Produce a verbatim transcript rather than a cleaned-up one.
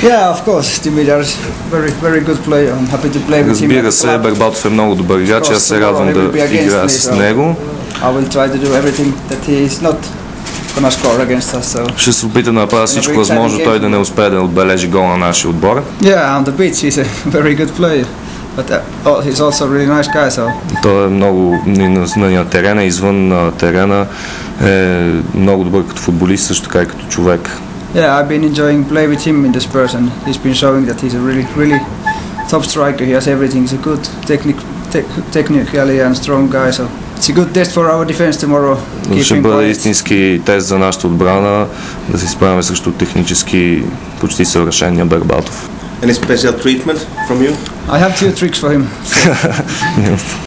Yeah, of course. Dimitar is very, very good player. I'm happy to play with him. Разбира се, Бербатов е много добър играч, аз се радвам да играя с него. I will try to do everything that he is not gonna score against us. So. Ще се опита да направя всичко възможно той да не успее да отбележи гол на нашия отбор. Yeah, on the pitch he's a very good player. But uh, he's also a really nice guy, so. Той е много на, на терена, извън на терена е много добър като футболист, също така и като човек. Yeah, I've been enjoying play with him in this person. He's been showing that he's a really, really top striker. He has everything. He's a good technic, te technically and strong guy. So it's a good test for our defense tomorrow. Ще бъде истински тест за нашата отбрана да се справяме срещу технически почти съвършения Бербатов. Any special treatment from you? I have two tricks for him.